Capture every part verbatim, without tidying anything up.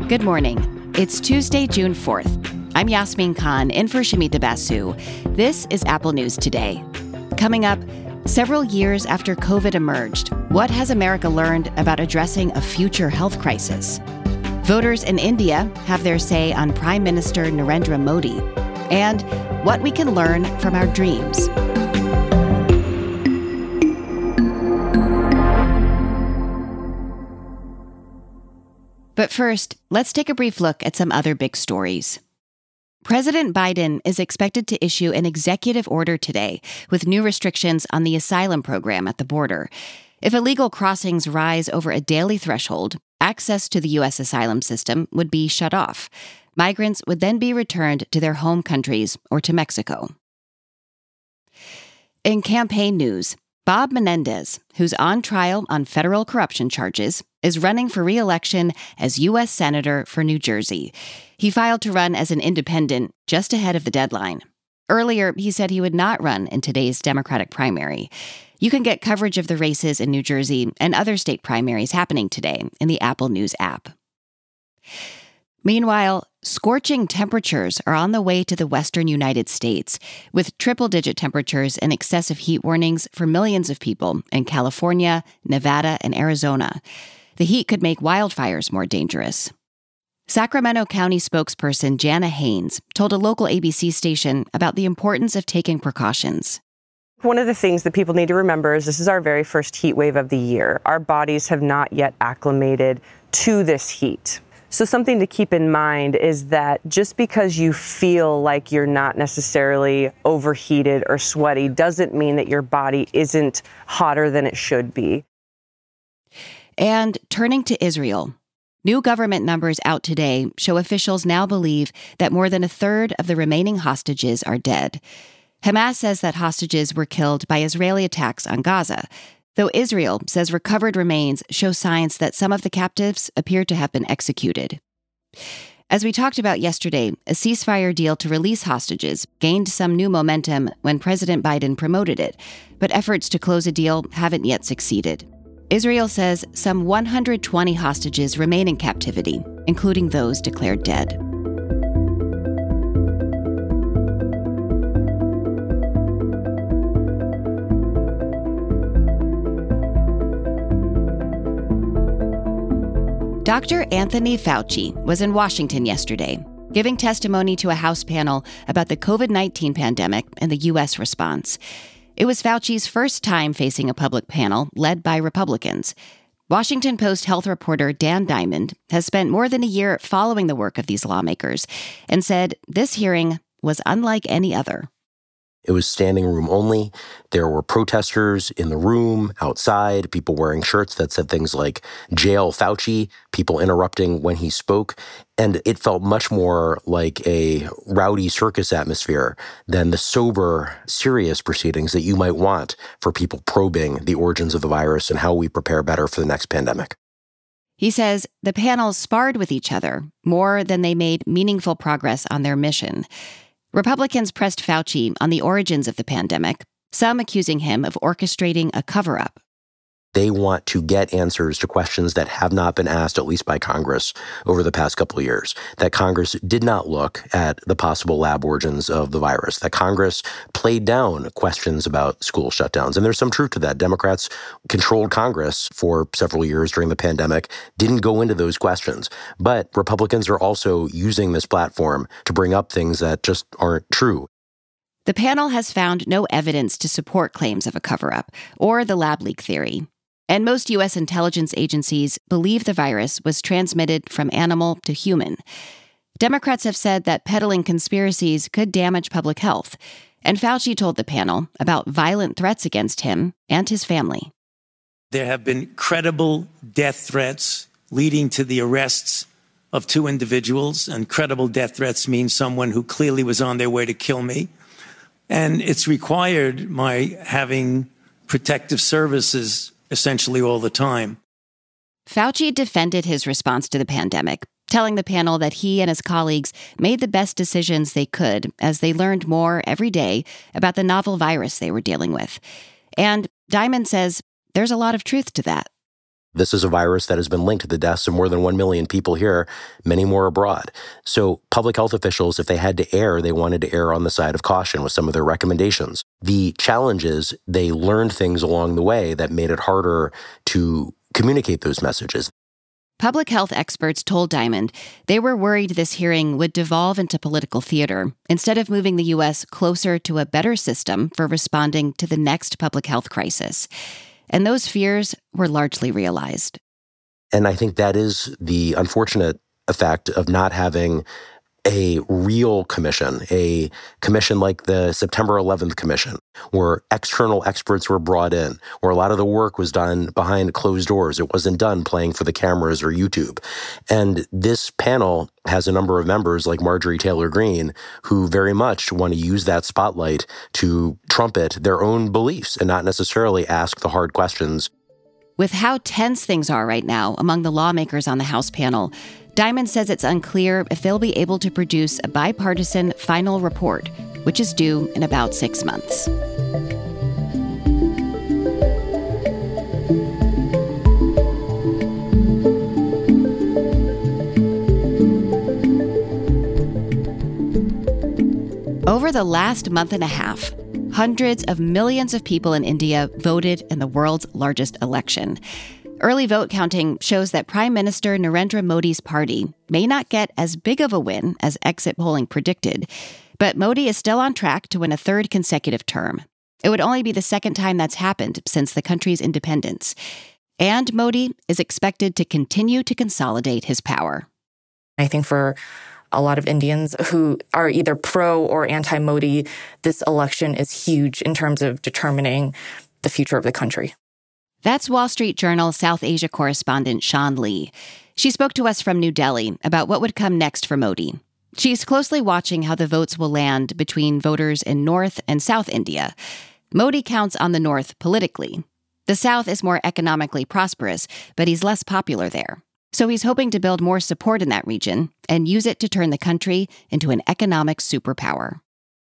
Good morning. It's Tuesday, June fourth. I'm Yasmin Khan, in for Shamita Basu. This is Apple News Today. Coming up, several years after COVID emerged, what has America learned about addressing a future health crisis? Voters in India have their say on Prime Minister Narendra Modi, and what we can learn from our dreams. But first, let's take a brief look at some other big stories. President Biden is expected to issue an executive order today with new restrictions on the asylum program at the border. If illegal crossings rise over a daily threshold, access to the U S asylum system would be shut off. Migrants would then be returned to their home countries or to Mexico. In campaign news, Bob Menendez, who's on trial on federal corruption charges, is running for re-election as U S Senator for New Jersey. He filed to run as an independent just ahead of the deadline. Earlier, he said he would not run in today's Democratic primary. You can get coverage of the races in New Jersey and other state primaries happening today in the Apple News app. Meanwhile, scorching temperatures are on the way to the western United States, with triple-digit temperatures and excessive heat warnings for millions of people in California, Nevada, and Arizona. The heat could make wildfires more dangerous. Sacramento County spokesperson Jana Haynes told a local A B C station about the importance of taking precautions. One of the things that people need to remember is this is our very first heat wave of the year. Our bodies have not yet acclimated to this heat. So something to keep in mind is that just because you feel like you're not necessarily overheated or sweaty doesn't mean that your body isn't hotter than it should be. And turning to Israel, new government numbers out today show officials now believe that more than a third of the remaining hostages are dead. Hamas says that hostages were killed by Israeli attacks on Gaza, though Israel says recovered remains show signs that some of the captives appear to have been executed. As we talked about yesterday, a ceasefire deal to release hostages gained some new momentum when President Biden promoted it, but efforts to close a deal haven't yet succeeded. Israel says some one hundred twenty hostages remain in captivity, including those declared dead. Doctor Anthony Fauci was in Washington yesterday, giving testimony to a House panel about the COVID nineteen pandemic and the U S response. It was Fauci's first time facing a public panel led by Republicans. Washington Post health reporter Dan Diamond has spent more than a year following the work of these lawmakers and said this hearing was unlike any other. It was standing room only. There were protesters in the room, outside, people wearing shirts that said things like, "Jail Fauci," people interrupting when he spoke. And it felt much more like a rowdy circus atmosphere than the sober, serious proceedings that you might want for people probing the origins of the virus and how we prepare better for the next pandemic. He says the panels sparred with each other more than they made meaningful progress on their mission. Republicans pressed Fauci on the origins of the pandemic, some accusing him of orchestrating a cover-up. They want to get answers to questions that have not been asked, at least by Congress, over the past couple of years. That Congress did not look at the possible lab origins of the virus. That Congress played down questions about school shutdowns. And there's some truth to that. Democrats controlled Congress for several years during the pandemic, didn't go into those questions. But Republicans are also using this platform to bring up things that just aren't true. The panel has found no evidence to support claims of a cover-up or the lab leak theory. And most U S intelligence agencies believe the virus was transmitted from animal to human. Democrats have said that peddling conspiracies could damage public health, and Fauci told the panel about violent threats against him and his family. There have been credible death threats leading to the arrests of two individuals, and credible death threats mean someone who clearly was on their way to kill me. And it's required my having protective services essentially all the time. Fauci defended his response to the pandemic, telling the panel that he and his colleagues made the best decisions they could as they learned more every day about the novel virus they were dealing with. And Diamond says there's a lot of truth to that. This is a virus that has been linked to the deaths of more than one million people here, many more abroad. So public health officials, if they had to err, they wanted to err on the side of caution with some of their recommendations. The challenge is they learned things along the way that made it harder to communicate those messages. Public health experts told Diamond they were worried this hearing would devolve into political theater instead of moving the U S closer to a better system for responding to the next public health crisis. And those fears were largely realized. And I think that is the unfortunate effect of not having a real commission, a commission like the September eleventh Commission, where external experts were brought in, where a lot of the work was done behind closed doors. It wasn't done playing for the cameras or YouTube. And this panel has a number of members like Marjorie Taylor Greene who very much want to use that spotlight to trumpet their own beliefs and not necessarily ask the hard questions. With how tense things are right now among the lawmakers on the House panel, Diamond says it's unclear if they'll be able to produce a bipartisan final report, which is due in about six months. Over the last month and a half, hundreds of millions of people in India voted in the world's largest election. Early vote counting shows that Prime Minister Narendra Modi's party may not get as big of a win as exit polling predicted, but Modi is still on track to win a third consecutive term. It would only be the second time that's happened since the country's independence. And Modi is expected to continue to consolidate his power. I think for a lot of Indians who are either pro or anti-Modi, this election is huge in terms of determining the future of the country. That's Wall Street Journal South Asia correspondent Sean Lee. She spoke to us from New Delhi about what would come next for Modi. She's closely watching how the votes will land between voters in North and South India. Modi counts on the North politically. The South is more economically prosperous, but he's less popular there. So he's hoping to build more support in that region and use it to turn the country into an economic superpower.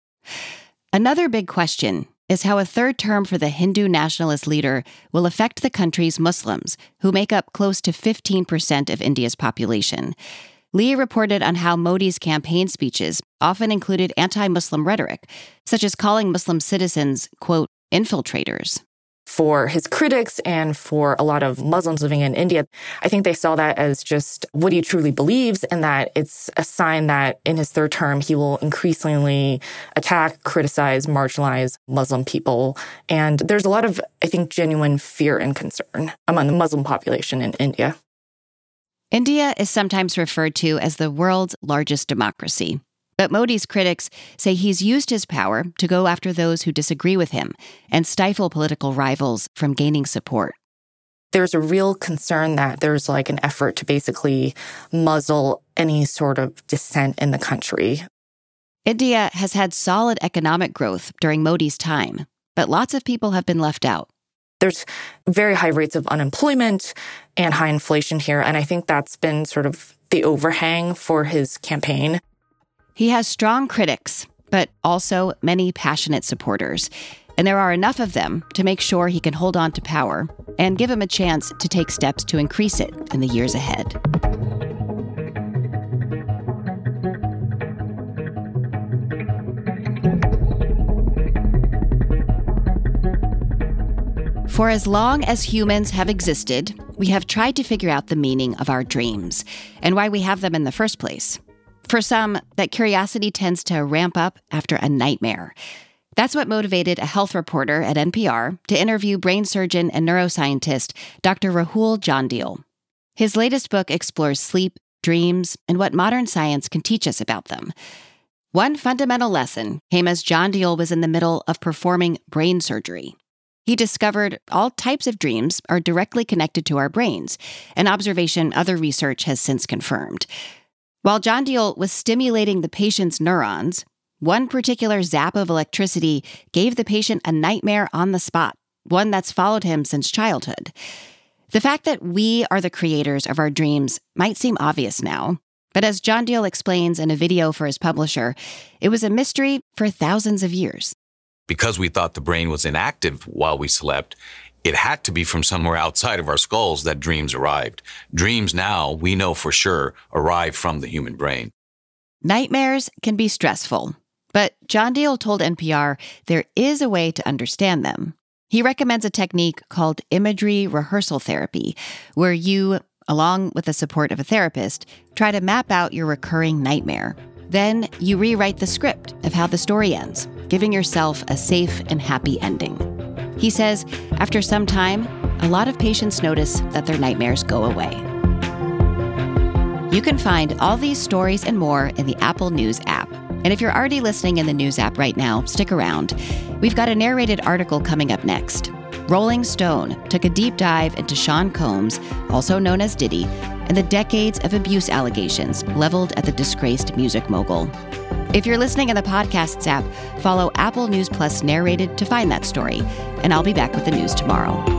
Another big question is how a third term for the Hindu nationalist leader will affect the country's Muslims, who make up close to fifteen percent of India's population. Lee reported on how Modi's campaign speeches often included anti-Muslim rhetoric, such as calling Muslim citizens, quote, infiltrators. For his critics and for a lot of Muslims living in India, I think they saw that as just what he truly believes, and that it's a sign that in his third term, he will increasingly attack, criticize, marginalize Muslim people. And there's a lot of, I think, genuine fear and concern among the Muslim population in India. India is sometimes referred to as the world's largest democracy. But Modi's critics say he's used his power to go after those who disagree with him and stifle political rivals from gaining support. There's a real concern that there's like an effort to basically muzzle any sort of dissent in the country. India has had solid economic growth during Modi's time, but lots of people have been left out. There's very high rates of unemployment and high inflation here, and I think that's been sort of the overhang for his campaign. He has strong critics, but also many passionate supporters. And there are enough of them to make sure he can hold on to power and give him a chance to take steps to increase it in the years ahead. For as long as humans have existed, we have tried to figure out the meaning of our dreams and why we have them in the first place. For some, that curiosity tends to ramp up after a nightmare. That's what motivated a health reporter at N P R to interview brain surgeon and neuroscientist Doctor Rahul Jandil. His latest book explores sleep, dreams, and what modern science can teach us about them. One fundamental lesson came as Jandil was in the middle of performing brain surgery. He discovered all types of dreams are directly connected to our brains, an observation other research has since confirmed. While Jandil was stimulating the patient's neurons, one particular zap of electricity gave the patient a nightmare on the spot, one that's followed him since childhood. The fact that we are the creators of our dreams might seem obvious now, but as Jandil explains in a video for his publisher, it was a mystery for thousands of years. Because we thought the brain was inactive while we slept, it had to be from somewhere outside of our skulls that dreams arrived. Dreams now, we know for sure, arrive from the human brain. Nightmares can be stressful, but John Deal told N P R there is a way to understand them. He recommends a technique called imagery rehearsal therapy, where you, along with the support of a therapist, try to map out your recurring nightmare. Then you rewrite the script of how the story ends, giving yourself a safe and happy ending. He says after some time, a lot of patients notice that their nightmares go away. You can find all these stories and more in the Apple News app. And if you're already listening in the News app right now, stick around. We've got a narrated article coming up next. Rolling Stone took a deep dive into Sean Combs, also known as Diddy, and the decades of abuse allegations leveled at the disgraced music mogul. If you're listening in the Podcasts app, follow Apple News Plus Narrated to find that story. And I'll be back with the news tomorrow.